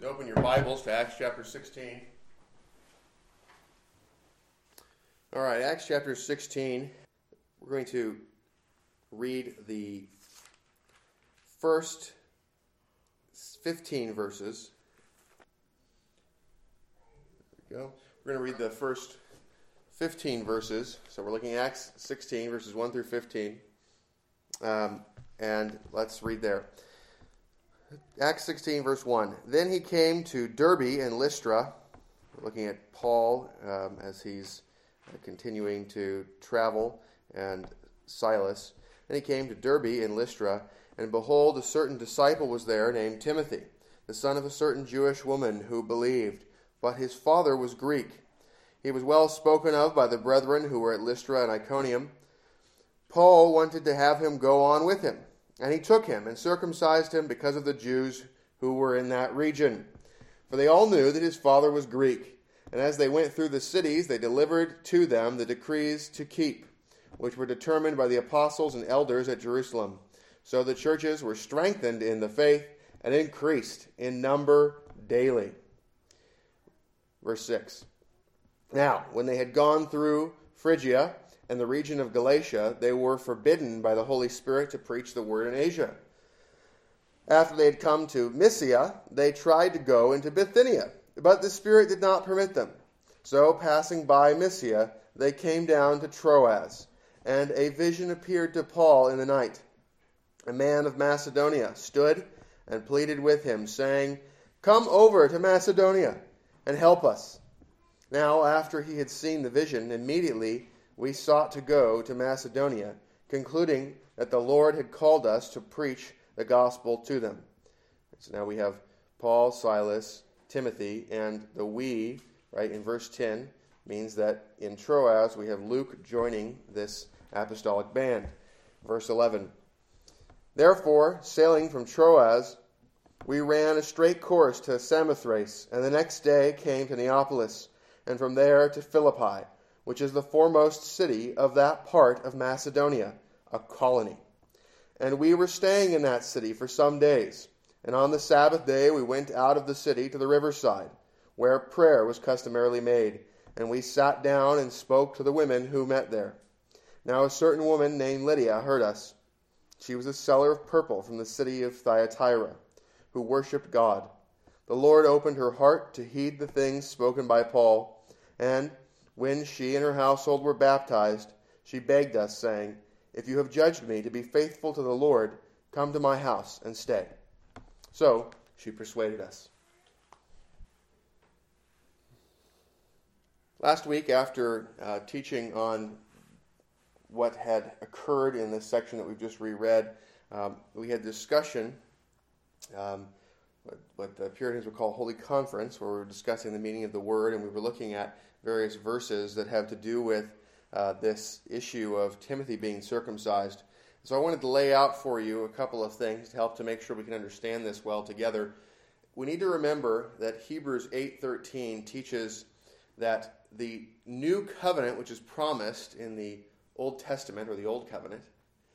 Open your Bibles to Acts chapter 16. All right, Acts chapter 16. We're going to read the first 15 verses. There we go. We're going to read the first 15 verses. So we're looking at Acts 16, verses 1 through 15. And let's read there. Acts 16, verse 1. Then he came to Derbe and Lystra. We're looking at Paul as he's continuing to travel, and Silas. And he came to Derbe and Lystra, and behold, a certain disciple was there named Timothy, the son of a certain Jewish woman who believed, but his father was Greek. He was well spoken of by the brethren who were at Lystra and Iconium. Paul wanted to have him go on with him, and he took him and circumcised him because of the Jews who were in that region. For they all knew that his father was Greek. And as they went through the cities, they delivered to them the decrees to keep, which were determined by the apostles and elders at Jerusalem. So the churches were strengthened in the faith and increased in number daily. Verse 6. Now, when they had gone through Phrygia and the region of Galatia, they were forbidden by the Holy Spirit to preach the word in Asia. After they had come to Mysia, they tried to go into Bithynia, but the Spirit did not permit them. So, passing by Mysia, they came down to Troas, and a vision appeared to Paul in the night. A man of Macedonia stood and pleaded with him, saying, "Come over to Macedonia and help us." Now, after he had seen the vision, immediately we sought to go to Macedonia, concluding that the Lord had called us to preach the gospel to them. So now we have Paul, Silas, Timothy, and the we, right, in verse 10, means that in Troas we have Luke joining this apostolic band. Verse 11. Therefore, sailing from Troas, we ran a straight course to Samothrace, and the next day came to Neapolis, and from there to Philippi, which is the foremost city of that part of Macedonia, a colony. And we were staying in that city for some days. And on the Sabbath day we went out of the city to the riverside, where prayer was customarily made. And we sat down and spoke to the women who met there. Now a certain woman named Lydia heard us. She was a seller of purple from the city of Thyatira, who worshipped God. The Lord opened her heart to heed the things spoken by Paul. And when she and her household were baptized, she begged us, saying, "If you have judged me to be faithful to the Lord, come to my house and stay." So she persuaded us. Last week, after teaching on what had occurred in this section that we've just reread, we had discussion, what the Puritans would call Holy Conference, where we were discussing the meaning of the word, and we were looking at various verses that have to do with this issue of Timothy being circumcised. So I wanted to lay out for you a couple of things to help to make sure we can understand this well together. We need to remember that Hebrews 8:13 teaches that the new covenant, which is promised in the Old Testament, or the Old Covenant,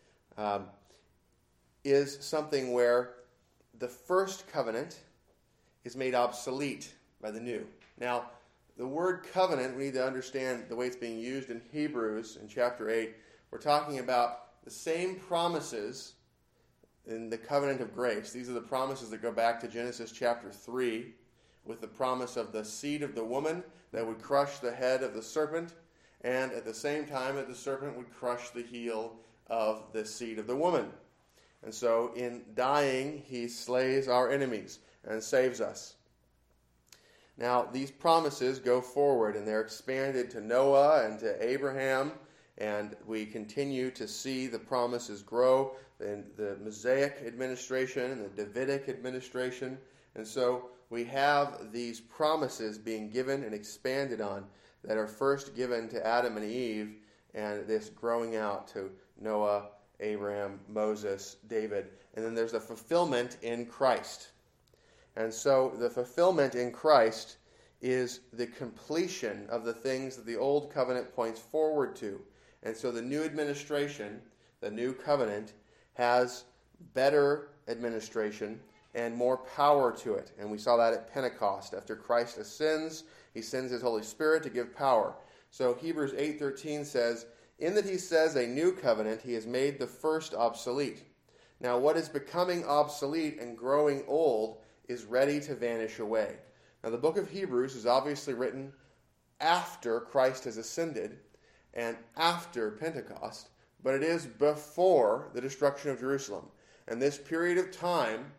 is something where the first covenant is made obsolete by the new. Now, the word covenant, we need to understand the way it's being used in Hebrews in chapter 8. We're talking about the same promises in the covenant of grace. These are the promises that go back to Genesis chapter 3, with the promise of the seed of the woman that would crush the head of the serpent, and at the same time that the serpent would crush the heel of the seed of the woman. And so in dying, he slays our enemies and saves us. Now, these promises go forward, and they're expanded to Noah and to Abraham, and we continue to see the promises grow in the Mosaic administration and the Davidic administration. And so we have these promises being given and expanded on that are first given to Adam and Eve, and this growing out to Noah, Abraham, Moses, David. And then there's the fulfillment in Christ. And so the fulfillment in Christ is the completion of the things that the Old Covenant points forward to. And so the new administration, the new covenant, has better administration and more power to it. And we saw that at Pentecost. After Christ ascends, he sends his Holy Spirit to give power. So Hebrews 8:13 says, "In that he says a new covenant, he has made the first obsolete. Now what is becoming obsolete and growing old is ready to vanish away." Now the book of Hebrews is obviously written after Christ has ascended and after Pentecost, but it is before the destruction of Jerusalem. And this period of time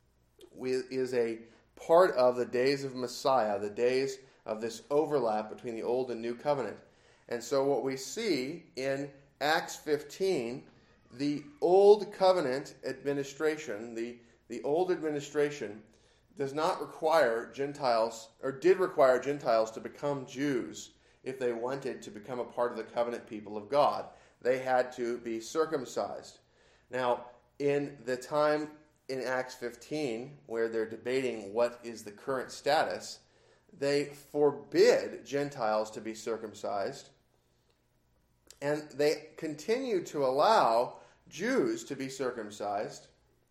is a part of the days of Messiah, the days of this overlap between the Old and New Covenant. And so what we see in Acts 15, the Old Covenant administration, the old administration does not require Gentiles, or did require Gentiles to become Jews if they wanted to become a part of the covenant people of God. They had to be circumcised. Now, in the time in Acts 15, where they're debating what is the current status, they forbid Gentiles to be circumcised, and they continue to allow Jews to be circumcised.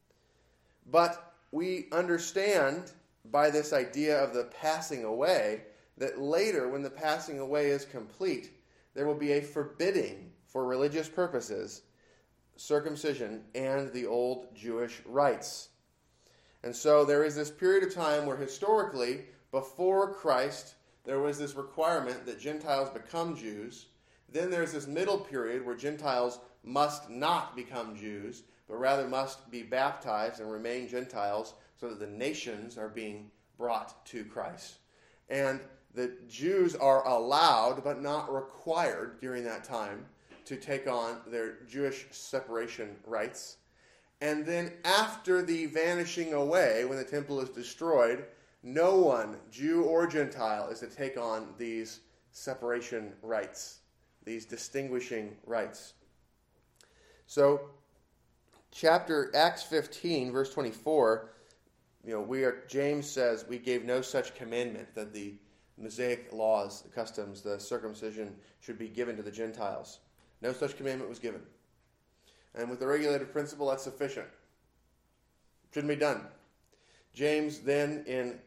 But we understand by this idea of the passing away that later, when the passing away is complete, there will be a forbidding for religious purposes circumcision and the old Jewish rites. And so there is this period of time where historically, before Christ, there was this requirement that Gentiles become Jews. Then there's this middle period where Gentiles must not become Jews, but rather must be baptized and remain Gentiles so that the nations are being brought to Christ. And the Jews are allowed, but not required during that time, to take on their Jewish separation rites. And then after the vanishing away, when the temple is destroyed, no one, Jew or Gentile, is to take on these separation rites, these distinguishing rites. So, Acts 15, verse 24, James says, "We gave no such commandment that the Mosaic laws, the customs, the circumcision should be given to the Gentiles. No such commandment was given." And with the regulative principle, that's sufficient. Shouldn't be done. James then in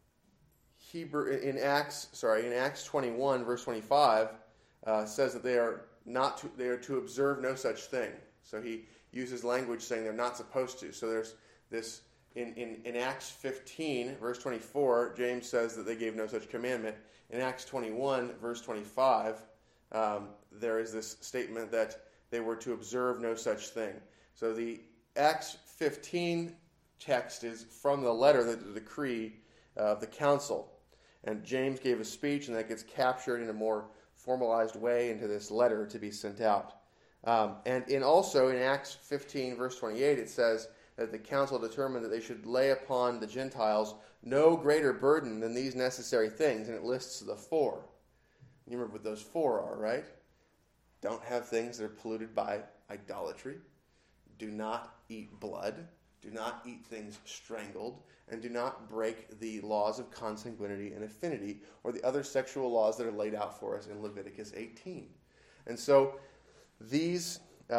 Acts 21, verse 25, says that they are to observe no such thing. So he uses language saying they're not supposed to. So there's this in Acts 15, verse 24, James says that they gave no such commandment. In Acts 21, verse 25, there is this statement that they were to observe no such thing. So the Acts 15 text is from the letter, the decree of the council. And James gave a speech, and that gets captured in a more formalized way into this letter to be sent out. And also in Acts 15, verse 28, it says that the council determined that they should lay upon the Gentiles no greater burden than these necessary things, and it lists the four. You remember what those four are, right? Don't have things that are polluted by idolatry. Do not eat blood. Do not eat things strangled. And do not break the laws of consanguinity and affinity, or the other sexual laws that are laid out for us in Leviticus 18. And so these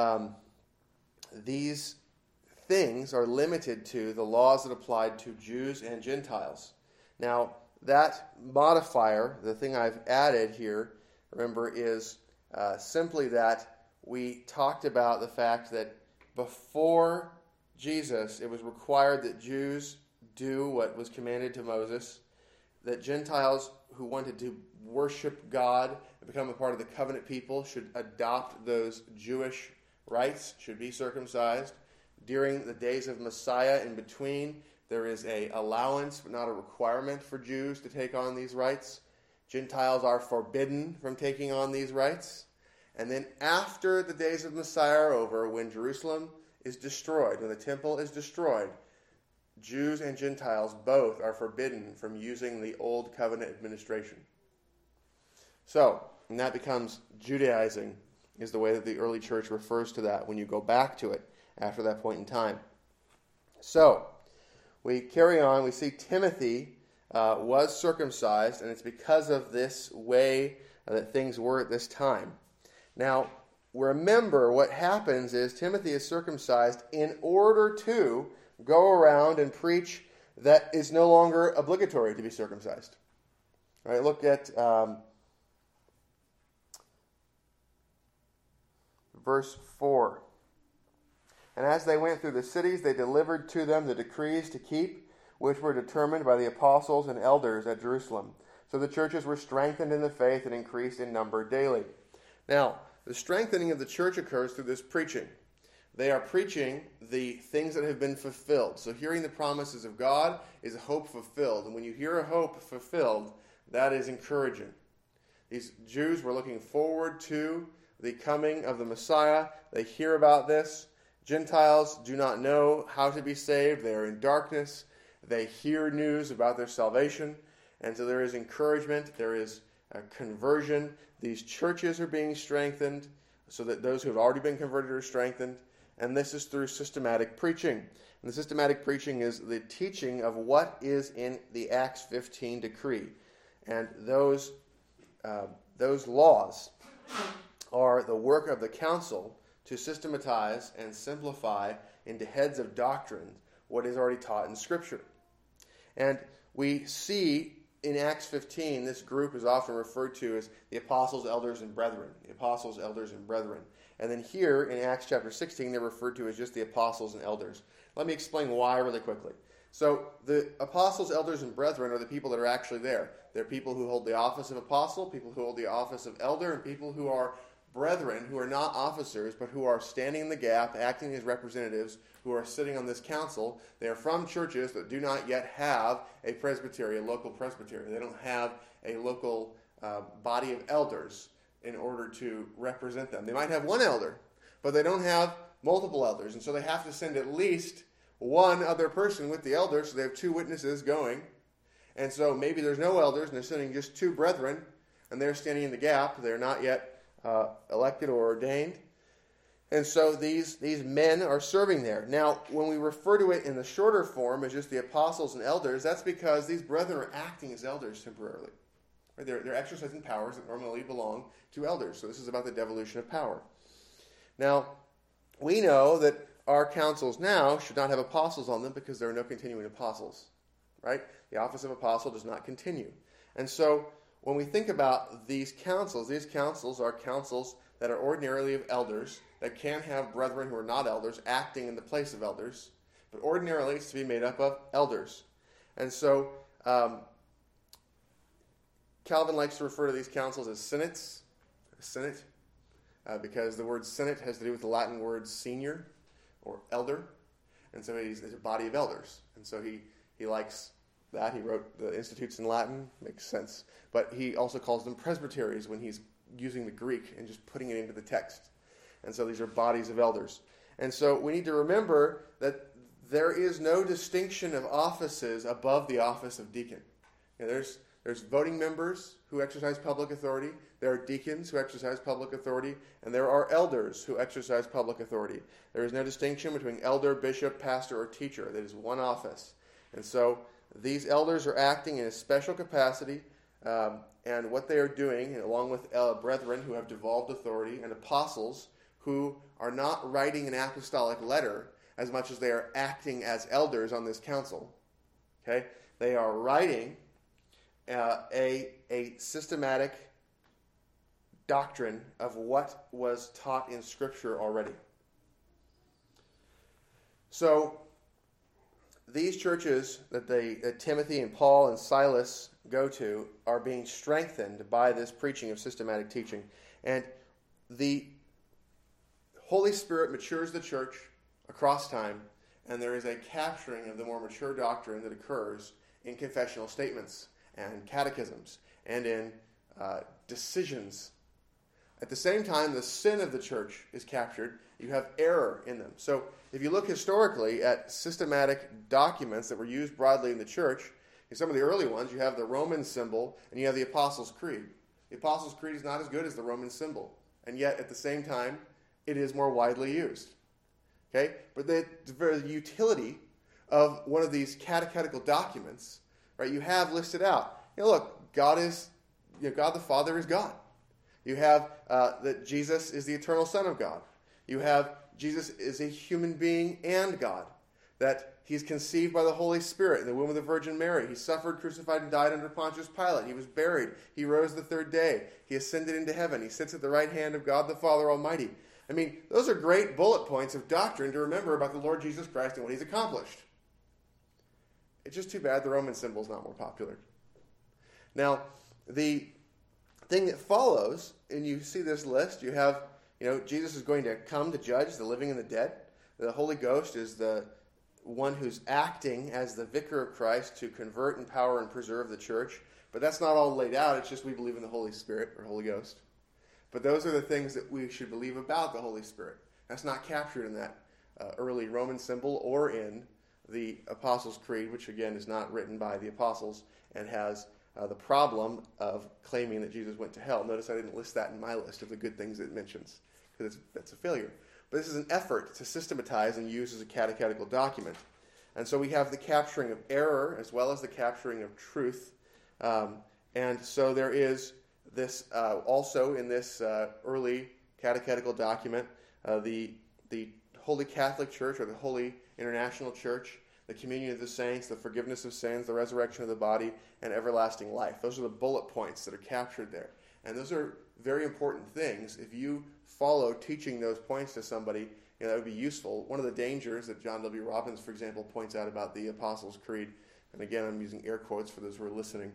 things are limited to the laws that applied to Jews and Gentiles. Now, that modifier, the thing I've added here, remember, is simply that we talked about the fact that before Jesus, it was required that Jews do what was commanded to Moses, that Gentiles who wanted to worship God and become a part of the covenant people should adopt those Jewish rites, should be circumcised. During the days of Messiah, in between, there is an allowance but not a requirement for Jews to take on these rites. Gentiles are forbidden from taking on these rites. And then after the days of Messiah are over, when Jerusalem is destroyed, when the temple is destroyed, Jews and Gentiles both are forbidden from using the old covenant administration. So, and that becomes Judaizing, is the way that the early church refers to that when you go back to it after that point in time. So, we carry on. We see Timothy was circumcised, and it's because of this way that things were at this time. Now, remember what happens is Timothy is circumcised in order to go around and preach that it's no longer obligatory to be circumcised. All right, look at verse 4. And as they went through the cities, they delivered to them the decrees to keep, which were determined by the apostles and elders at Jerusalem. So the churches were strengthened in the faith and increased in number daily. Now, the strengthening of the church occurs through this preaching. They are preaching the things that have been fulfilled. So hearing the promises of God is a hope fulfilled. And when you hear a hope fulfilled, that is encouraging. These Jews were looking forward to the coming of the Messiah. They hear about this. Gentiles do not know how to be saved. They are in darkness. They hear news about their salvation. And so there is encouragement. There is a conversion. These churches are being strengthened so that those who have already been converted are strengthened. And this is through systematic preaching. And the systematic preaching is the teaching of what is in the Acts 15 decree. And those laws are the work of the council to systematize and simplify into heads of doctrine what is already taught in Scripture. And we see in Acts 15, this group is often referred to as the apostles, elders, and brethren. The apostles, elders, and brethren. And then here in Acts chapter 16, they're referred to as just the apostles and elders. Let me explain why really quickly. So the apostles, elders, and brethren are the people that are actually there. They're people who hold the office of apostle, people who hold the office of elder, and people who are brethren, who are not officers, but who are standing in the gap, acting as representatives, who are sitting on this council. They are from churches that do not yet have a presbytery, a local presbytery. They don't have a local body of elders in order to represent them. They might have one elder, but they don't have multiple elders, and so they have to send at least one other person with the elders, so they have two witnesses going. And so maybe there's no elders, and they're sending just two brethren, and they're standing in the gap. They're not yet elected or ordained. And so these men are serving there. Now, when we refer to it in the shorter form as just the apostles and elders, that's because these brethren are acting as elders temporarily. Right? They're exercising powers that normally belong to elders. So this is about the devolution of power. Now, we know that our councils now should not have apostles on them because there are no continuing apostles. Right? The office of apostle does not continue. And so when we think about these councils are councils that are ordinarily of elders, that can have brethren who are not elders acting in the place of elders, but ordinarily it's to be made up of elders. And so Calvin likes to refer to these councils as synods, because the word synod has to do with the Latin word senior or elder, and so he's a body of elders. And so he likes that. He wrote the Institutes in Latin, makes sense. But he also calls them presbyteries when he's using the Greek and just putting it into the text. And so these are bodies of elders. And so we need to remember that there is no distinction of offices above the office of deacon. You know, there's voting members who exercise public authority, there are deacons who exercise public authority, and there are elders who exercise public authority. There is no distinction between elder, bishop, pastor, or teacher. That is one office. And so these elders are acting in a special capacity, and what they are doing, along with brethren who have devolved authority, and apostles who are not writing an apostolic letter as much as they are acting as elders on this council. Okay? They are writing a systematic doctrine of what was taught in Scripture already. So these churches that Timothy and Paul and Silas go to are being strengthened by this preaching of systematic teaching. And the Holy Spirit matures the church across time, and there is a capturing of the more mature doctrine that occurs in confessional statements and catechisms and in decisions. At the same time, the sin of the church is captured. You have error in them. So if you look historically at systematic documents that were used broadly in the church, in some of the early ones, you have the Roman symbol and you have the Apostles' Creed. The Apostles' Creed is not as good as the Roman symbol, and yet at the same time, it is more widely used. Okay? But the utility of one of these catechetical documents, right, you have listed out. You know, look, God the Father is God. You have that Jesus is the eternal Son of God. You have Jesus is a human being and God. that he's conceived by the Holy Spirit in the womb of the Virgin Mary. He suffered, crucified, and died under Pontius Pilate. He was buried. He rose the third day. He ascended into heaven. He sits at the right hand of God the Father Almighty. I mean, those are great bullet points of doctrine to remember about the Lord Jesus Christ and what he's accomplished. It's just too bad the Roman symbol's not more popular. Now, the thing that follows, and you see this list, you have, Jesus is going to come to judge the living and the dead. The Holy Ghost is the one who's acting as the vicar of Christ to convert, empower, and preserve the church. But that's not all laid out. It's just we believe in the Holy Spirit or Holy Ghost. But those are the things that we should believe about the Holy Spirit. That's not captured in that early Roman symbol or in the Apostles' Creed, which again is not written by the apostles and has the problem of claiming that Jesus went to hell. Notice I didn't list that in my list of the good things it mentions, because that's a failure. But this is an effort to systematize and use as a catechetical document. And so we have the capturing of error as well as the capturing of truth. And so there is this, also in this early catechetical document, the Holy Catholic Church or the Holy International Church, the communion of the saints, the forgiveness of sins, the resurrection of the body, and everlasting life. Those are the bullet points that are captured there. And those are very important things. If you follow teaching those points to somebody, that would be useful. One of the dangers that John W. Robbins, for example, points out about the Apostles' Creed, and again I'm using air quotes for those who are listening,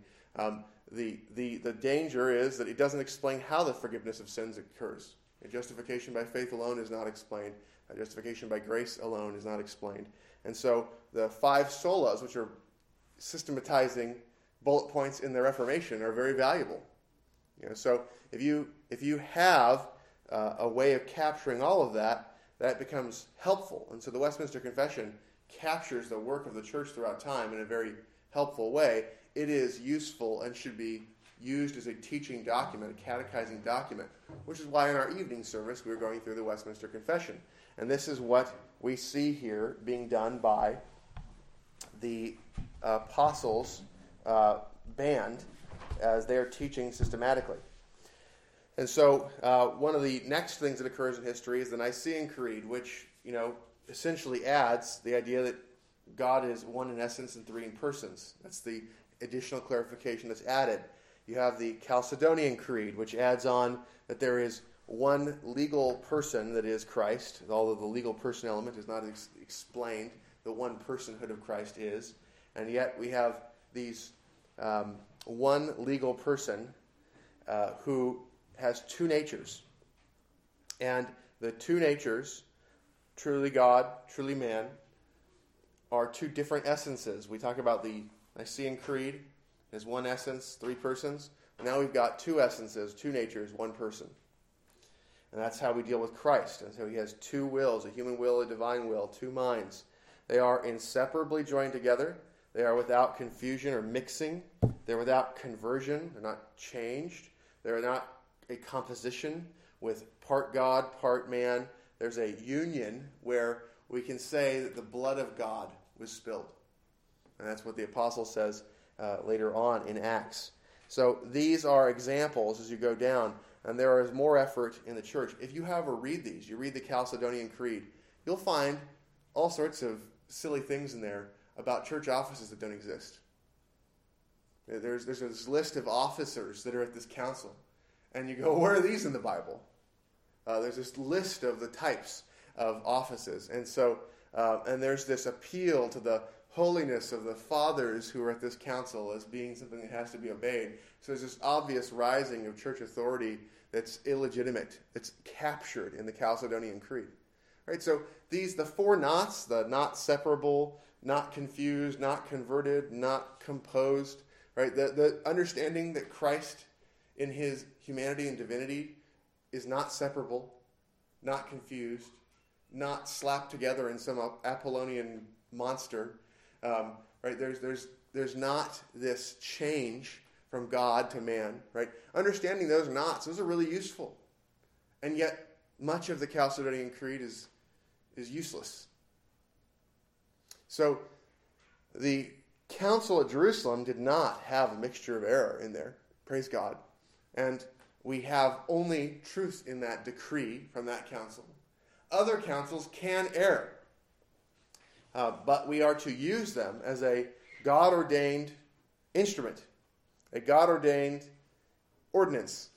the danger is that it doesn't explain how the forgiveness of sins occurs. Justification by faith alone is not explained. Justification by grace alone is not explained. And so the 5 solas, which are systematizing bullet points in the Reformation, are very valuable. So if you have a way of capturing all of that, that becomes helpful. And so the Westminster Confession captures the work of the church throughout time in a very helpful way. It is useful and should be used as a teaching document, a catechizing document, which is why in our evening service we're going through the Westminster Confession. And this is what we see here being done by the apostles' band as they are teaching systematically. And so one of the next things that occurs in history is the Nicene Creed, which essentially adds the idea that God is one in essence and three in persons. That's the additional clarification that's added. You have the Chalcedonian Creed, which adds on that there is one legal person that is Christ, although the legal person element is not explained, the one personhood of Christ is. And yet we have these one legal person who has 2 natures. And the 2 natures, truly God, truly man, are 2 different essences. We talk about the Nicene Creed as one essence, 3 persons. And now we've got 2 essences, 2 natures, 1 person. And that's how we deal with Christ. And so he has 2 wills, a human will, a divine will, 2 minds. They are inseparably joined together. They are without confusion or mixing. They're without conversion. They're not changed. They're not a composition with part God, part man. There's a union where we can say that the blood of God was spilled. And that's what the apostle says later on in Acts. So these are examples as you go down, and there is more effort in the church. If you ever read these, you read the Chalcedonian Creed, you'll find all sorts of silly things in there about church offices that don't exist. There's this list of officers that are at this council, and you go, where are these in the Bible? There's this list of the types of offices, and so and there's this appeal to the holiness of the fathers who are at this council as being something that has to be obeyed. So there's this obvious rising of church authority that's illegitimate, that's captured in the Chalcedonian Creed. Right? So the 4 nots, the not separable, not confused, not converted, not composed, right? The understanding that Christ in his humanity and divinity is not separable, not confused, not slapped together in some Apollonian monster. Right? There's not this change from God to man. Right? Understanding those knots, those are really useful, and yet much of the Chalcedonian Creed is useless. So the council at Jerusalem did not have a mixture of error in there. Praise God. And we have only truth in that decree from that council. Other councils can err. but we are to use them as a God-ordained instrument, a God-ordained ordinance.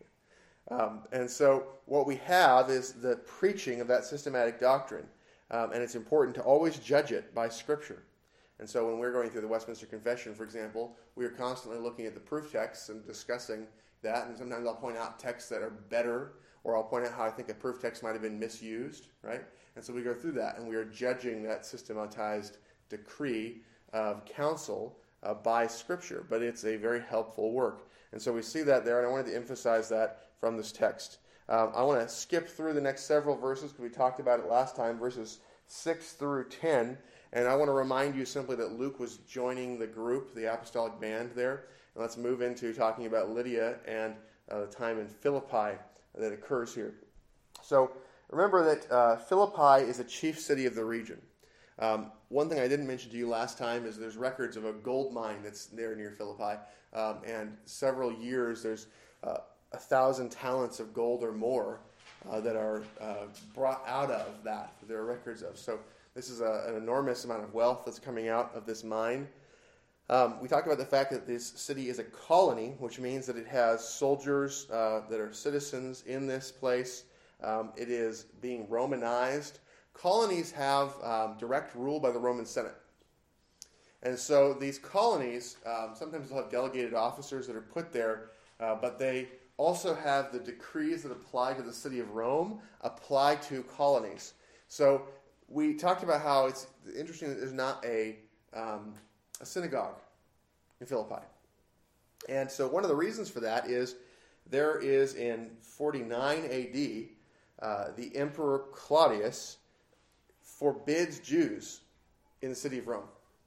And so what we have is the preaching of that systematic doctrine, and it's important to always judge it by Scripture. And so when we're going through the Westminster Confession, for example, we are constantly looking at the proof texts and discussing that, and sometimes I'll point out texts that are better, or I'll point out how I think a proof text might have been misused, right? And so we go through that, and we are judging that systematized decree of council by Scripture. But it's a very helpful work. And so we see that there, and I wanted to emphasize that from this text. I want to skip through the next several verses, because we talked about it last time, verses 6 through 10. And I want to remind you simply that Luke was joining the group, the apostolic band there. And let's move into talking about Lydia and the time in Philippi that occurs here. So remember that Philippi is a chief city of the region. One thing I didn't mention to you last time is there's records of a gold mine that's there near Philippi. And several years there's 1,000 talents of gold or more that are brought out of that. There are records of. So this is an enormous amount of wealth that's coming out of this mine. We talked about the fact that this city is a colony, which means that it has soldiers that are citizens in this place. It is being Romanized. Colonies have direct rule by the Roman Senate. And so these colonies, sometimes they'll have delegated officers that are put there, but they also have the decrees that apply to the city of Rome apply to colonies. So we talked about how it's interesting that there's not a synagogue in Philippi. And so one of the reasons for that is there is in 49 A.D., the Emperor Claudius forbids Jews in the city of Rome.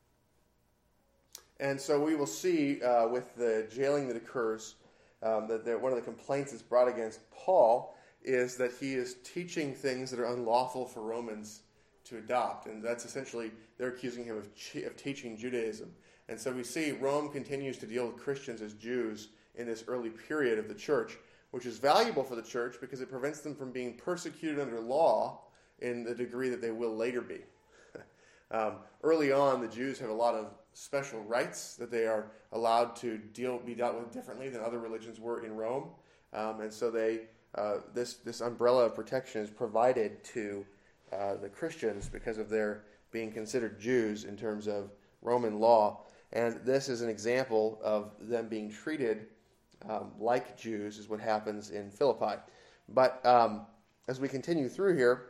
And so we will see with the jailing that occurs that one of the complaints that's brought against Paul is that he is teaching things that are unlawful for Romans to adopt. And that's essentially, they're accusing him of teaching Judaism. And so we see Rome continues to deal with Christians as Jews in this early period of the church, which is valuable for the church because it prevents them from being persecuted under law in the degree that they will later be. Early on, the Jews have a lot of special rights that they are allowed to be dealt with differently than other religions were in Rome. And so this umbrella of protection is provided to the Christians because of their being considered Jews in terms of Roman law. And this is an example of them being treated like Jews is what happens in Philippi. But as we continue through here,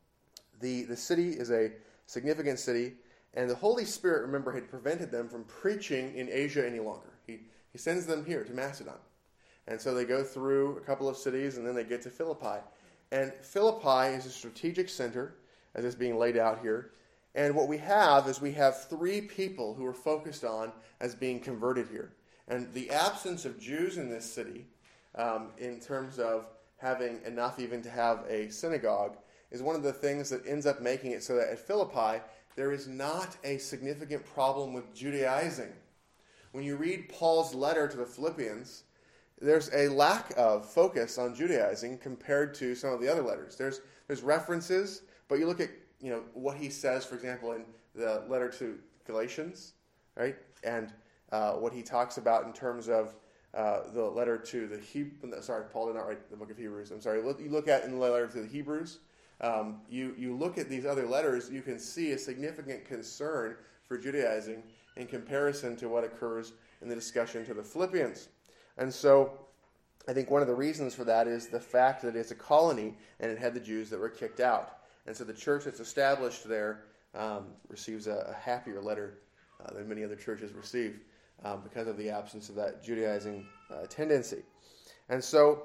the city is a significant city, and the Holy Spirit, remember, had prevented them from preaching in Asia any longer. He sends them here to Macedon. And so they go through a couple of cities, and then they get to Philippi. And Philippi is a strategic center, as is being laid out here. And what we have is we have 3 people who are focused on as being converted here. And the absence of Jews in this city, in terms of having enough even to have a synagogue, is one of the things that ends up making it so that at Philippi, there is not a significant problem with Judaizing. When you read Paul's letter to the Philippians, there's a lack of focus on Judaizing compared to some of the other letters. There's references, but you look at what he says, for example, in the letter to Galatians, right? And what he talks about in terms of the letter to the Hebrews. Sorry, Paul did not write the book of Hebrews. I'm sorry. You look at in the letter to the Hebrews. You look at these other letters, you can see a significant concern for Judaizing in comparison to what occurs in the discussion to the Philippians. And so I think one of the reasons for that is the fact that it's a colony and it had the Jews that were kicked out. And so the church that's established there receives a happier letter than many other churches receive because of the absence of that Judaizing tendency. And so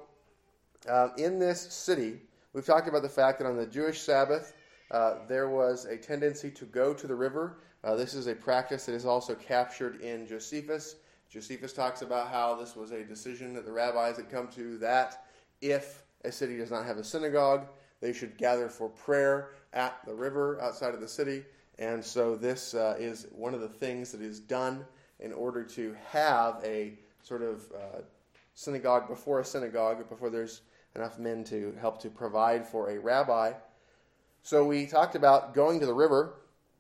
in this city, we've talked about the fact that on the Jewish Sabbath, there was a tendency to go to the river. This is a practice that is also captured in Josephus. Josephus talks about how this was a decision that the rabbis had come to, that if a city does not have a synagogue, they should gather for prayer at the river outside of the city. And so this is one of the things that is done in order to have a sort of synagogue before there's enough men to help to provide for a rabbi. So we talked about going to the river,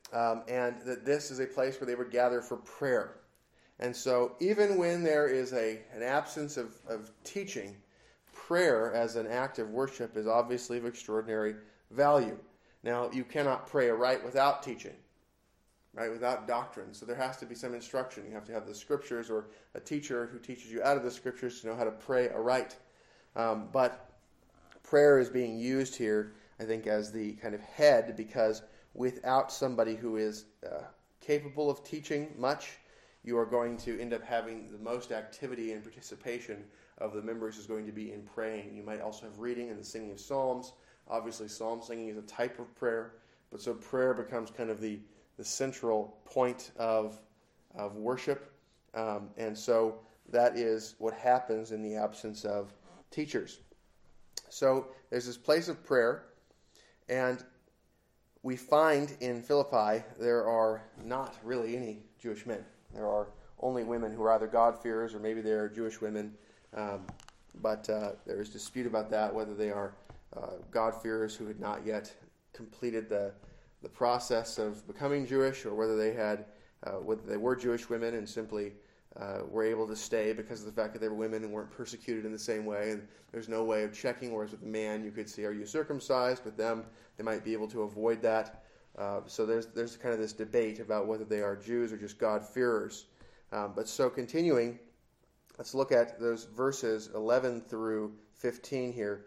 and that this is a place where they would gather for prayer. And so even when there is an absence of teaching, prayer as an act of worship is obviously of extraordinary value. Now, you cannot pray aright without teaching, right? Without doctrine. So there has to be some instruction. You have to have the scriptures or a teacher who teaches you out of the scriptures to know how to pray aright. But prayer is being used here, I think, as the kind of head, because without somebody who is capable of teaching much, you are going to end up having the most activity and participation of the members is going to be in praying. You might also have reading and the singing of psalms. Obviously, psalm singing is a type of prayer, but so prayer becomes kind of the central point of worship. And so that is what happens in the absence of teachers. So there's this place of prayer, and we find in Philippi there are not really any Jewish men. There are only women who are either God-fearers or maybe they are Jewish women, but there is dispute about that, whether they are God-fearers who had not yet completed the process of becoming Jewish, or whether they were Jewish women and simply were able to stay because of the fact that they were women and weren't persecuted in the same way. And there's no way of checking, whereas with a man you could see, are you circumcised? With them, they might be able to avoid that. So there's kind of this debate about whether they are Jews or just God-fearers. But so continuing, let's look at those verses 11 through 15 here.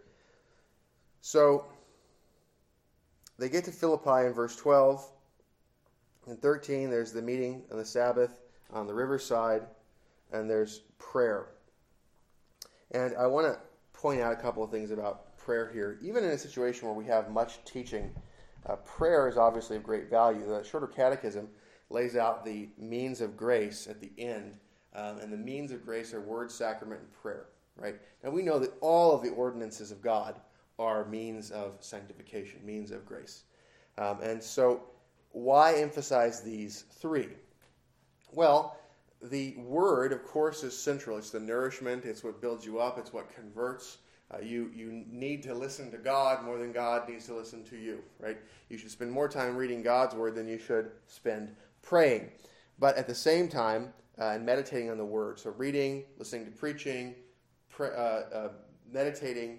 So they get to Philippi in verse 12. In 13, there's the meeting on the Sabbath on the riverside, and there's prayer. And I want to point out a couple of things about prayer here. Even in a situation where we have much teaching, prayer is obviously of great value. The Shorter Catechism lays out the means of grace at the end, and the means of grace are word, sacrament, and prayer. Right? Now we know that all of the ordinances of God are means of sanctification, means of grace. And so why emphasize these three? Well, the Word, of course, is central. It's the nourishment. It's what builds you up. It's what converts. You need to listen to God more than God needs to listen to you, right? You should spend more time reading God's Word than you should spend praying. But at the same time, and meditating on the Word. So reading, listening to preaching, meditating,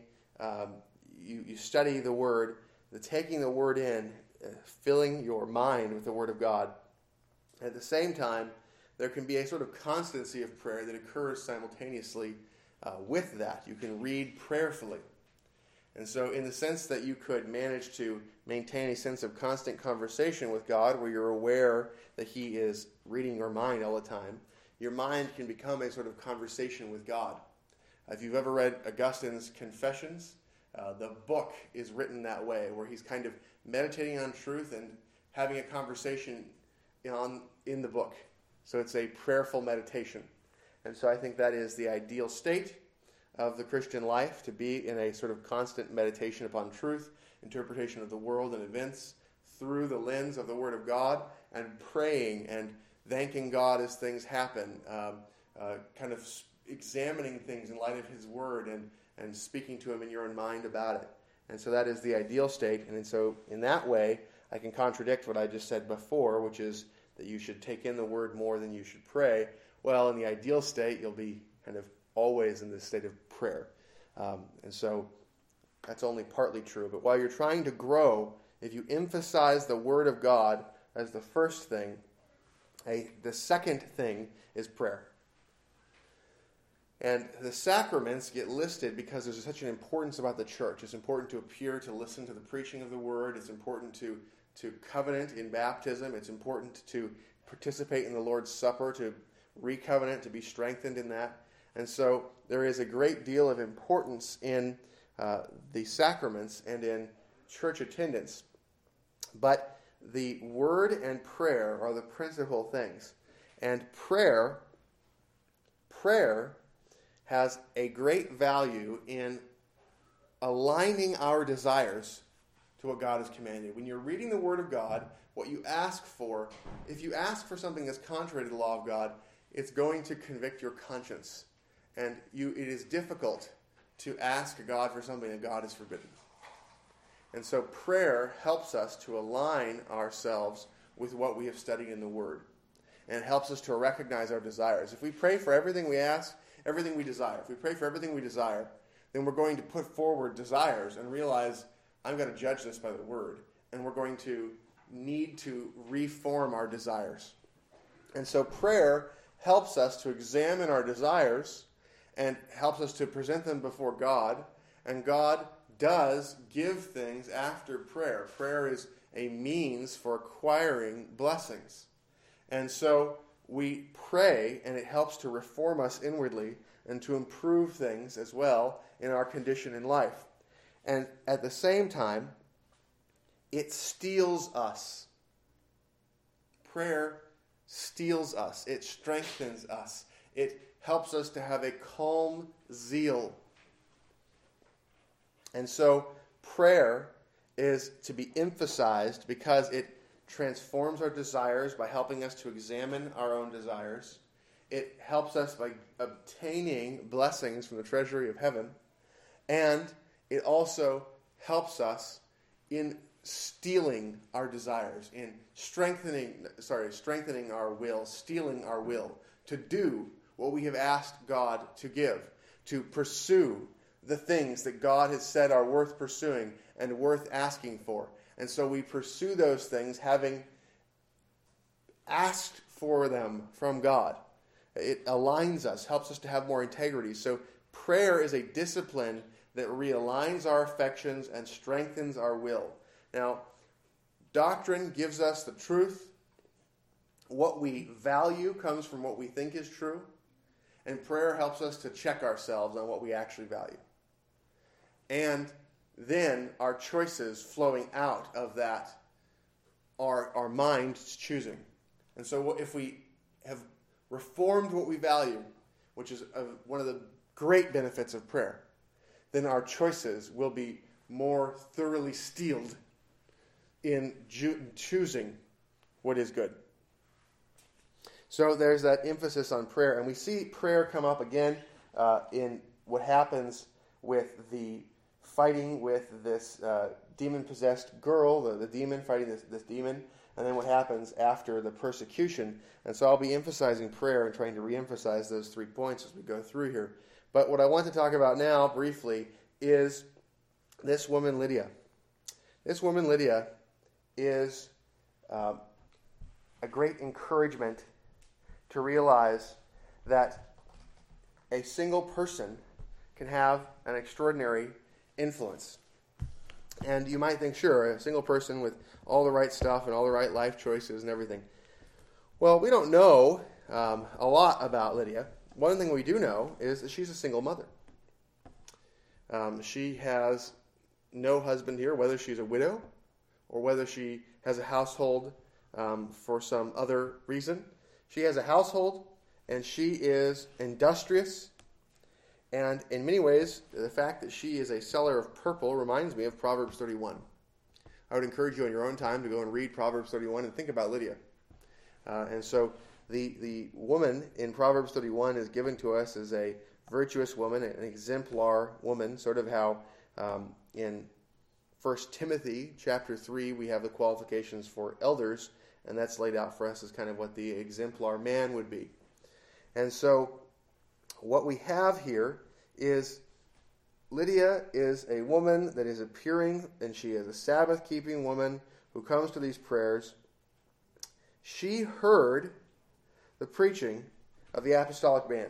you study the Word, taking the Word in, filling your mind with the Word of God. At the same time, there can be a sort of constancy of prayer that occurs simultaneously with that. You can read prayerfully. And so in the sense that you could manage to maintain a sense of constant conversation with God, where you're aware that He is reading your mind all the time, your mind can become a sort of conversation with God. If you've ever read Augustine's Confessions, the book is written that way, where he's kind of meditating on truth and having a conversation in the book. So it's a prayerful meditation. And so I think that is the ideal state of the Christian life, to be in a sort of constant meditation upon truth, interpretation of the world and events through the lens of the Word of God, and praying and thanking God as things happen, kind of examining things in light of His Word and speaking to Him in your own mind about it. And so that is the ideal state. And so in that way, I can contradict what I just said before, which is that you should take in the Word more than you should pray. Well, in the ideal state, you'll be kind of always in this state of prayer. And so that's only partly true. But while you're trying to grow, if you emphasize the Word of God as the first thing, the second thing is prayer. And the sacraments get listed because there's such an importance about the church. It's important to appear to listen to the preaching of the Word. It's important to covenant in baptism. It's important to participate in the Lord's Supper, to recovenant, to be strengthened in that. And so there is a great deal of importance in the sacraments and in church attendance. But the Word and prayer are the principal things. And prayer has a great value in aligning our desires to what God has commanded. When you're reading the Word of God, what you ask for, if you ask for something that's contrary to the law of God, it's going to convict your conscience. And it is difficult to ask God for something that God has forbidden. And so prayer helps us to align ourselves with what we have studied in the Word. And it helps us to recognize our desires. If we pray for everything we ask, everything we desire, if we pray for everything we desire, then we're going to put forward desires and realize, I'm going to judge this by the Word. And we're going to need to reform our desires. And so prayer helps us to examine our desires and helps us to present them before God. And God does give things after prayer. Prayer is a means for acquiring blessings. And so we pray, and it helps to reform us inwardly and to improve things as well in our condition in life. And at the same time, it steels us. Prayer steels us. It strengthens us. It helps us to have a calm zeal. And so prayer is to be emphasized because it transforms our desires by helping us to examine our own desires. It helps us by obtaining blessings from the treasury of heaven. And it also helps us in stealing our desires, in strengthening our will, stealing our will to do what we have asked God to give, to pursue the things that God has said are worth pursuing and worth asking for. And so we pursue those things having asked for them from God. It aligns us, helps us to have more integrity. So prayer is a discipline that realigns our affections and strengthens our will. Now, doctrine gives us the truth. What we value comes from what we think is true. And prayer helps us to check ourselves on what we actually value. And then our choices flowing out of that are our mind's choosing. And so if we have reformed what we value, which is one of the great benefits of prayer, then our choices will be more thoroughly steeled in choosing what is good. So there's that emphasis on prayer. And we see prayer come up again in what happens with the fighting with this demon-possessed girl, the demon fighting this demon, and then what happens after the persecution. And so I'll be emphasizing prayer and trying to reemphasize those 3 points as we go through here. But what I want to talk about now, briefly, is this woman, Lydia. This woman, Lydia, is a great encouragement to realize that a single person can have an extraordinary influence. And you might think, sure, a single person with all the right stuff and all the right life choices and everything. Well, we don't know a lot about Lydia. One thing we do know is that she's a single mother. She has no husband here, whether she's a widow or whether she has a household for some other reason. She has a household, and she is industrious. And in many ways, the fact that she is a seller of purple reminds me of Proverbs 31. I would encourage you on your own time to go and read Proverbs 31 and think about Lydia. And so the woman in Proverbs 31 is given to us as a virtuous woman, an exemplar woman, sort of how in 1 Timothy chapter 3 we have the qualifications for elders, and that's laid out for us as kind of what the exemplar man would be. And so what we have here is Lydia is a woman that is appearing, and she is a Sabbath-keeping woman who comes to these prayers. She heard the preaching of the apostolic band.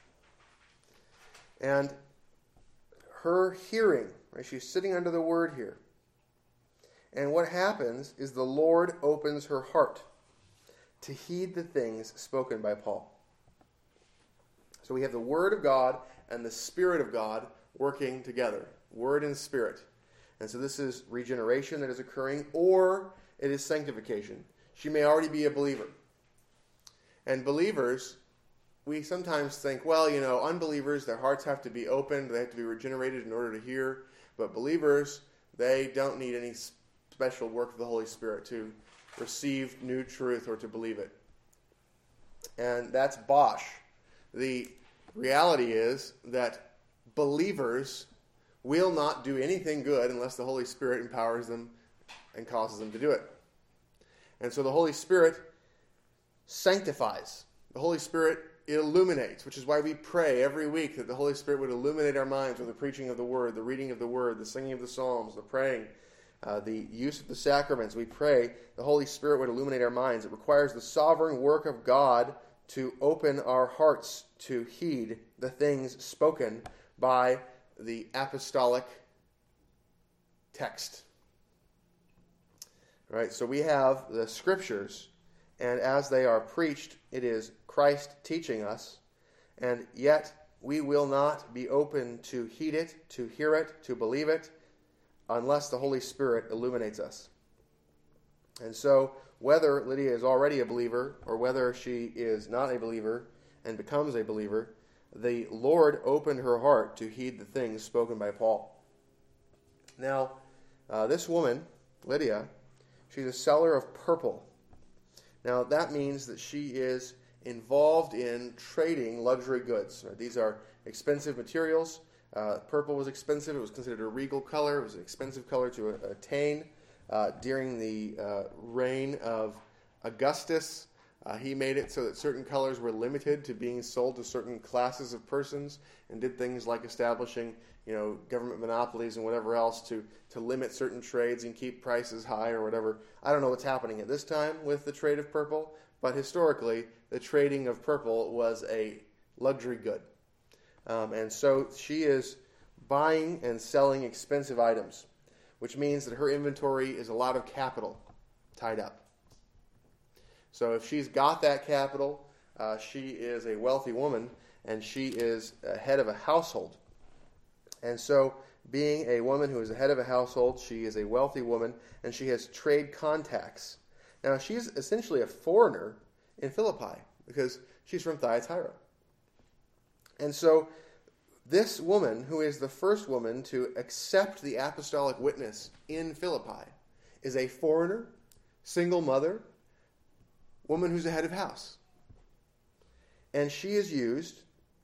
And her hearing, right, she's sitting under the word here. And what happens is the Lord opens her heart to heed the things spoken by Paul. So we have the Word of God and the Spirit of God working together. Word and Spirit. And so this is regeneration that is occurring, or it is sanctification. She may already be a believer. And believers, we sometimes think, well, unbelievers, their hearts have to be opened, they have to be regenerated in order to hear. But believers, they don't need any special work of the Holy Spirit to receive new truth or to believe it. And that's bosh. The reality is that believers will not do anything good unless the Holy Spirit empowers them and causes them to do it. And so the Holy Spirit sanctifies. The Holy Spirit illuminates, which is why we pray every week that the Holy Spirit would illuminate our minds with the preaching of the Word, the reading of the Word, the singing of the Psalms, the praying, the use of the sacraments. We pray the Holy Spirit would illuminate our minds. It requires the sovereign work of God to open our hearts to heed the things spoken by the apostolic text. All right, so we have the Scriptures, and as they are preached, it is Christ teaching us, and yet we will not be open to heed it, to hear it, to believe it, unless the Holy Spirit illuminates us. And so, whether Lydia is already a believer, or whether she is not a believer and becomes a believer, the Lord opened her heart to heed the things spoken by Paul. Now, this woman, Lydia, she's a seller of purple. Now, that means that she is involved in trading luxury goods. These are expensive materials. Purple was expensive. It was considered a regal color. It was an expensive color to attain. During the reign of Augustus, he made it so that certain colors were limited to being sold to certain classes of persons, and did things like establishing, government monopolies and whatever else to limit certain trades and keep prices high or whatever. I don't know what's happening at this time with the trade of purple, but historically, the trading of purple was a luxury good. And so she is buying and selling expensive items, which means that her inventory is a lot of capital tied up. So if she's got that capital, she is a wealthy woman, and she is a head of a household. And so, being a woman who is the head of a household, she is a wealthy woman, and she has trade contacts. Now, she's essentially a foreigner in Philippi, because she's from Thyatira. And so, this woman, who is the first woman to accept the apostolic witness in Philippi, is a foreigner, single mother, woman who's a head of house. And she is used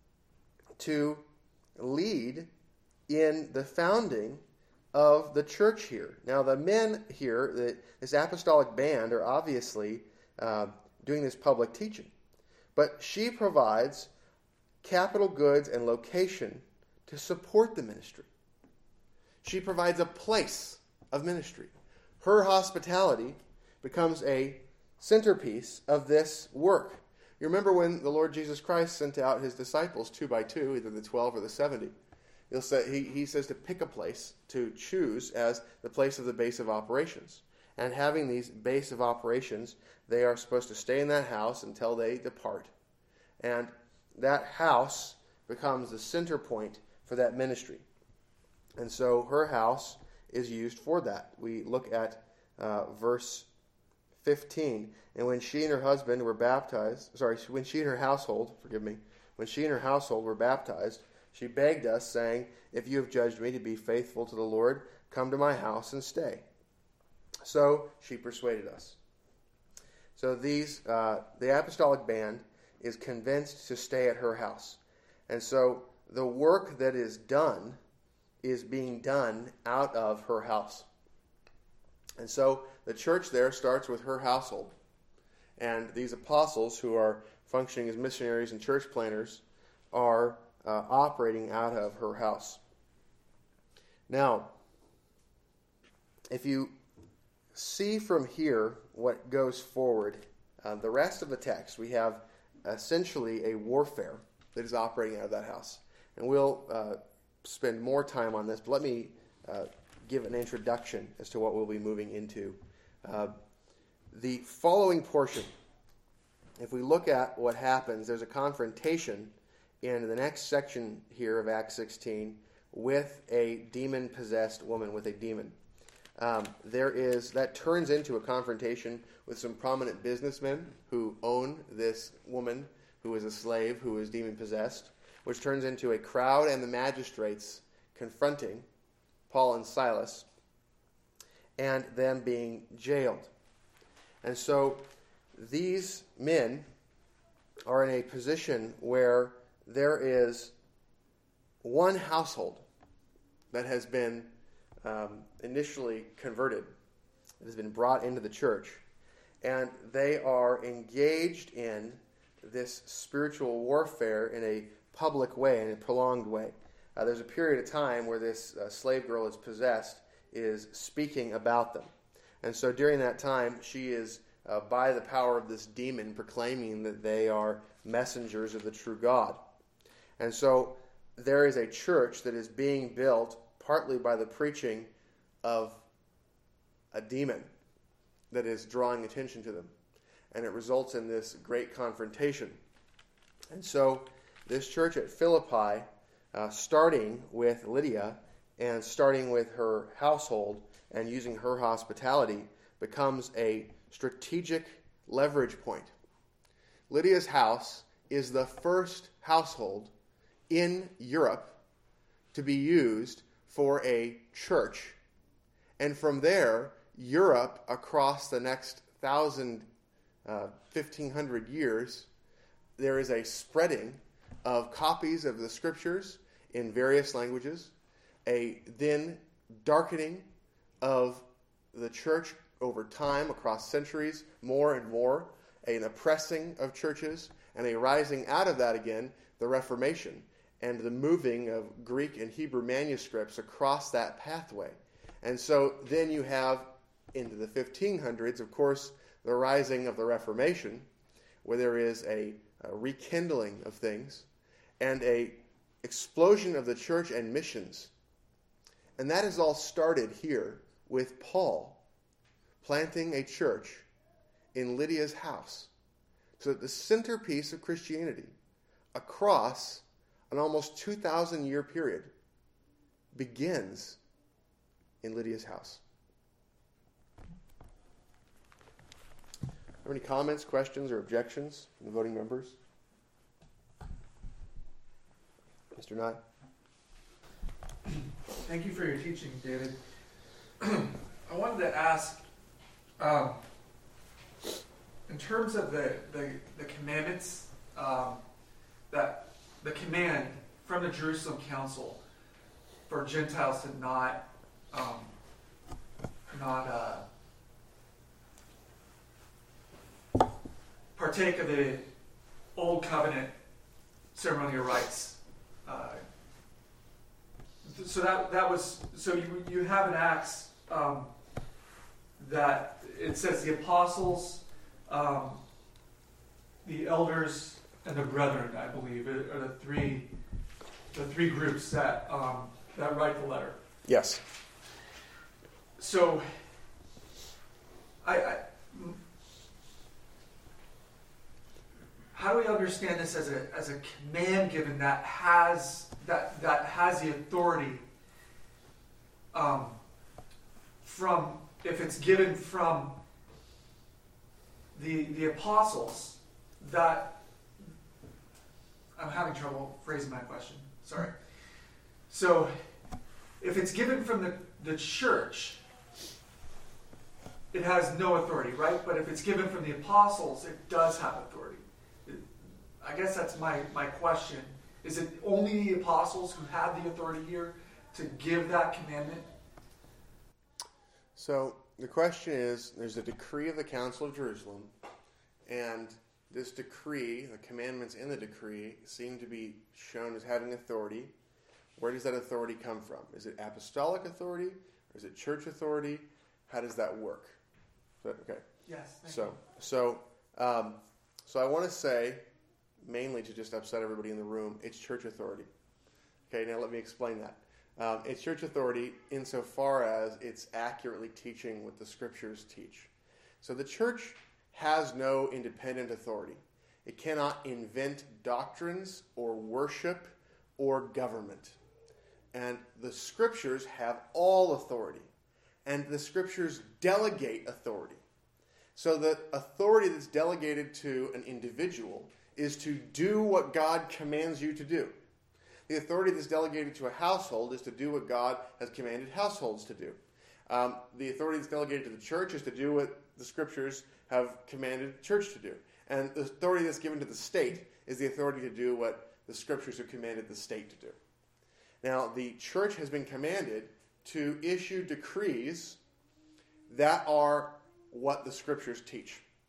to lead in the founding of the church here. Now, the men here, this apostolic band, are obviously doing this public teaching. But she provides capital goods and location to support the ministry. She provides a place of ministry. Her hospitality becomes a centerpiece of this work. You remember when the Lord Jesus Christ sent out his disciples 2 by 2, either the 12 or the 70. He says to pick a place to choose as the place of the base of operations. And having these base of operations, they are supposed to stay in that house until they depart. And that house becomes the center point for that ministry. And so her house is used for that. We look at verse 15. And when she and her husband were baptized, when she and her household were baptized, she begged us, saying, "If you have judged me to be faithful to the Lord, come to my house and stay." So she persuaded us. So the apostolic band is convinced to stay at her house. And so the work that is done is being done out of her house. And so the church there starts with her household. And these apostles, who are functioning as missionaries and church planters, are operating out of her house. Now, if you see from here what goes forward, the rest of the text, we have essentially a warfare that is operating out of that house. And we'll spend more time on this, but let me give an introduction as to what we'll be moving into. The following portion, if we look at what happens, there's a confrontation in the next section here of Acts 16 with a demon-possessed woman, with a demon. That turns into a confrontation with some prominent businessmen who own this woman who is a slave, who is demon-possessed, which turns into a crowd and the magistrates confronting Paul and Silas and them being jailed. And so these men are in a position where there is one household that has been initially converted, that has been brought into the church, and they are engaged in this spiritual warfare in a public way, in a prolonged way. There's a period of time where this slave girl is possessed, is speaking about them. And so during that time, she is, by the power of this demon, proclaiming that they are messengers of the true God. And so there is a church that is being built partly by the preaching of a demon that is drawing attention to them. And it results in this great confrontation. And so this church at Philippi, starting with Lydia and starting with her household and using her hospitality, becomes a strategic leverage point. Lydia's house is the first household in Europe to be used for a church. And from there, Europe, across the next 1,500 years, there is a spreading of copies of the Scriptures in various languages, a then darkening of the church over time, across centuries, more and more, an oppressing of churches, and a rising out of that again, the Reformation, and the moving of Greek and Hebrew manuscripts across that pathway. And so then you have, into the 1500s, of course, the rising of the Reformation, where there is a rekindling of things, and a explosion of the church and missions. And that is all started here with Paul planting a church in Lydia's house. So that the centerpiece of Christianity across an almost 2,000-year period begins in Lydia's house. Are there any comments, questions, or objections from the voting members? Mr. Nye? Thank you for your teaching, David. I wanted to ask, in terms of the commandments, that the command from the Jerusalem Council for Gentiles to not partake of the Old Covenant ceremonial rites. So you have in Acts that it says the apostles, the elders, and the brethren, I believe, are the three groups that write the letter. Yes. So how do we understand this as a command given that has the authority from, if it's given from the apostles, that I'm having trouble phrasing my question. Sorry. So if it's given from the church, it has no authority, right? But if it's given from the apostles, it does have authority. I guess that's my question. Is it only the apostles who have the authority here to give that commandment? So the question is, there's a decree of the Council of Jerusalem, and this decree, the commandments in the decree, seem to be shown as having authority. Where does that authority come from? Is it apostolic authority, or is it church authority? How does that work? Okay. Yes. So I want to say, mainly to just upset everybody in the room, it's church authority. Okay, now let me explain that. It's church authority insofar as it's accurately teaching what the Scriptures teach. So the church has no independent authority. It cannot invent doctrines or worship or government. And the Scriptures have all authority. And the Scriptures delegate authority. So the authority that's delegated to an individual is to do what God commands you to do. The authority that's delegated to a household is to do what God has commanded households to do. The authority that's delegated to the church is to do what the Scriptures have commanded the church to do. And the authority that's given to the state is the authority to do what the Scriptures have commanded the state to do. Now, the church has been commanded to issue decrees that are what the Scriptures teach.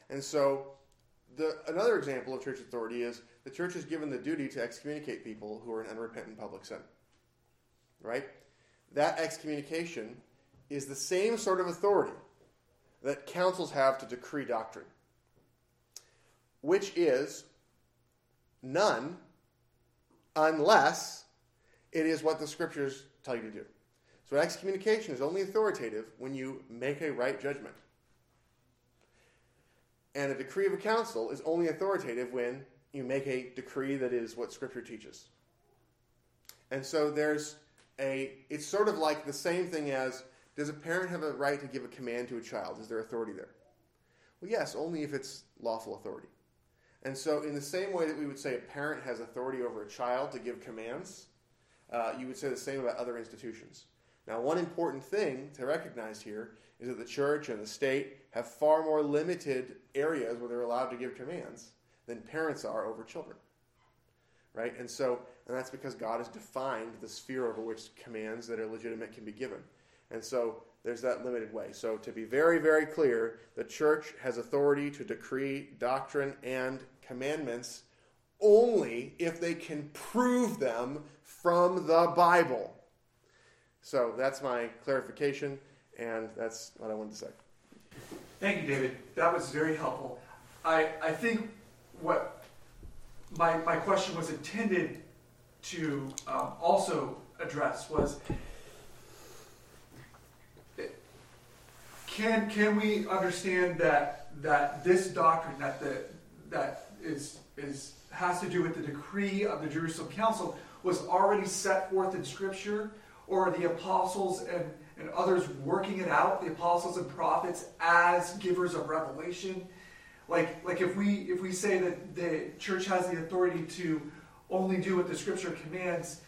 And so another example of church authority is the church is given the duty to excommunicate people who are in unrepentant public sin. Right? That excommunication is the same sort of authority that councils have to decree doctrine, which is none unless it is what the Scriptures tell you to do. So excommunication is only authoritative when you make a right judgment. And a decree of a council is only authoritative when you make a decree that is what Scripture teaches. And so it's sort of like the same thing as, does a parent have a right to give a command to a child? Is there authority there? Well, yes, only if it's lawful authority. And so in the same way that we would say a parent has authority over a child to give commands, you would say the same about other institutions. Now, one important thing to recognize here is that the church and the state have far more limited areas where they're allowed to give commands than parents are over children. Right? And that's because God has defined the sphere over which commands that are legitimate can be given. And so there's that limited way. So to be very, very clear, the church has authority to decree doctrine and commandments only if they can prove them from the Bible. So that's my clarification, and that's what I wanted to say. Thank you, David. That was very helpful. I think what my question was intended to also address was, can we understand that this doctrine that has to do with the decree of the Jerusalem Council was already set forth in Scripture, or are the apostles and others working it out, the apostles and prophets, as givers of revelation? Like if we say that the church has the authority to only do what the Scripture commands,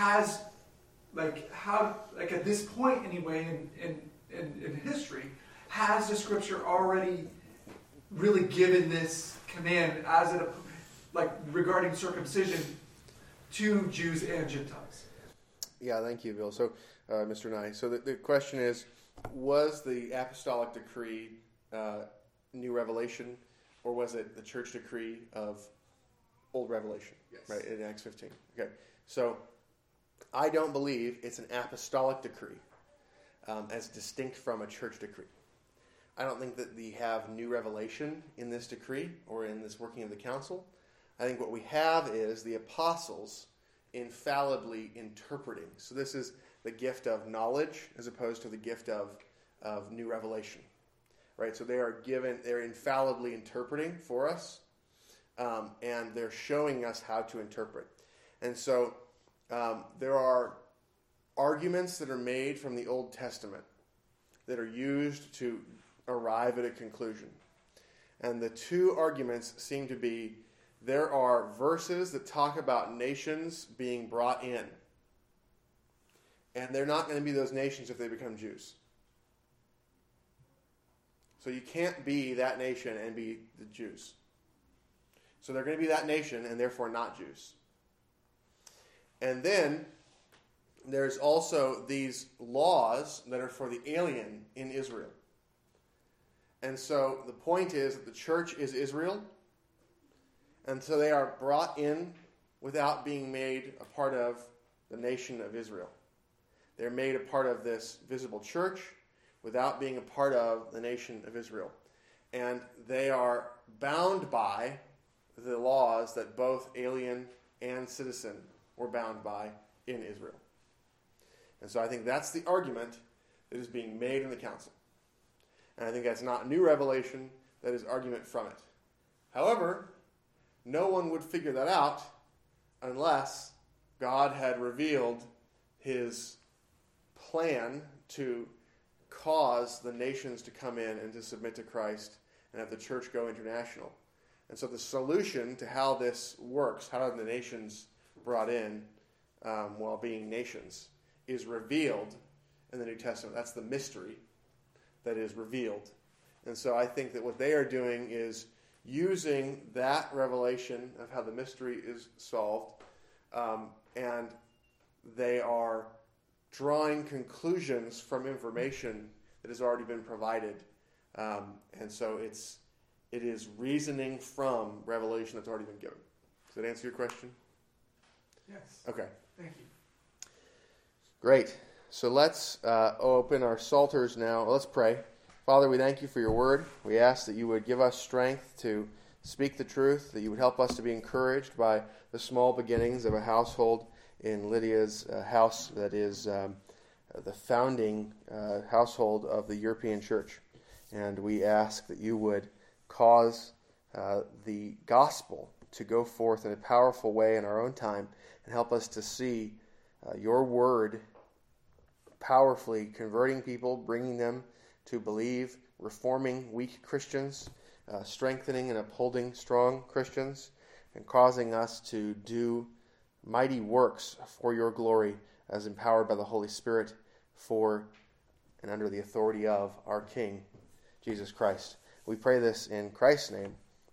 at this point anyway in history, has the Scripture already really given this command regarding circumcision to Jews and Gentiles? Yeah, thank you, Bill. So, Mr. Nye, so the question is, was the apostolic decree new revelation, or was it the church decree of old revelation? Yes. Right, in Acts 15. Okay, so I don't believe it's an apostolic decree as distinct from a church decree. I don't think that we have new revelation in this decree or in this working of the council. I think what we have is the apostles infallibly interpreting. So this is the gift of knowledge as opposed to the gift of new revelation. Right? So they're infallibly interpreting for us, and they're showing us how to interpret. And so there are arguments that are made from the Old Testament that are used to arrive at a conclusion. And the two arguments seem to be, there are verses that talk about nations being brought in. And they're not going to be those nations if they become Jews. So you can't be that nation and be the Jews. So they're going to be that nation and therefore not Jews. And then there's also these laws that are for the alien in Israel. And so the point is that the church is Israel, and so they are brought in without being made a part of the nation of Israel. They're made a part of this visible church without being a part of the nation of Israel. And they are bound by the laws that both alien and citizen were bound by in Israel. And so I think that's the argument that is being made in the council. And I think that's not new revelation, that is argument from it. However, no one would figure that out unless God had revealed his plan to cause the nations to come in and to submit to Christ and have the church go international. And so the solution to how this works, how are the nations brought in while being nations, is revealed in the New Testament. That's the mystery that is revealed. And so I think that what they are doing is using that revelation of how the mystery is solved, and they are drawing conclusions from information that has already been provided. And so it is reasoning from revelation that's already been given. Does that answer your question? Yes. Okay. Thank you. Great. So let's open our psalters now. Let's pray. Father, we thank you for your word. We ask that you would give us strength to speak the truth, that you would help us to be encouraged by the small beginnings of a household in Lydia's house that is the founding household of the European Church. And we ask that you would cause the gospel to go forth in a powerful way in our own time and help us to see your word powerfully converting people, bringing them to believe, reforming weak Christians, strengthening and upholding strong Christians, and causing us to do mighty works for your glory as empowered by the Holy Spirit for and under the authority of our King, Jesus Christ. We pray this in Christ's name.